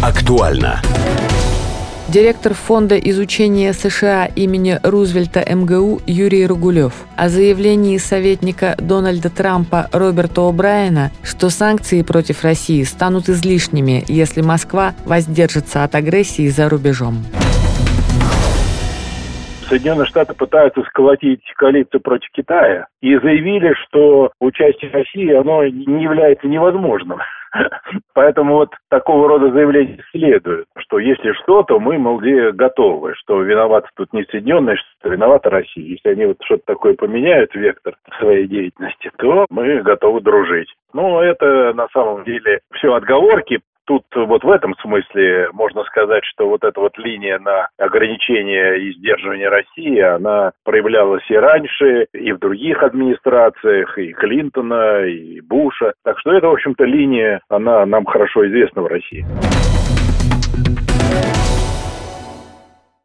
Актуально. Директор Фонда изучения США имени Рузвельта МГУ Юрий Рогулев о заявлении советника Дональда Трампа Роберта О'Брайена, что санкции против России станут излишними, если Москва воздержится от агрессии за рубежом. Соединенные Штаты пытаются сколотить коалицию против Китая и заявили, что участие России, оно не является невозможным. Поэтому вот такого рода заявления следует, что если что, то мы, мол, готовы, что виноваты тут не Соединенные Штаты, виновата Россия. Если они вот что-то такое поменяют, вектор своей деятельности, то мы готовы дружить. Но это на самом деле все отговорки. Тут вот в этом смысле можно сказать, что вот эта вот линия на ограничение и сдерживание России, она проявлялась и раньше, и в других администрациях, и Клинтона, и Буша. Так что эта, в общем-то, линия, она нам хорошо известна в России.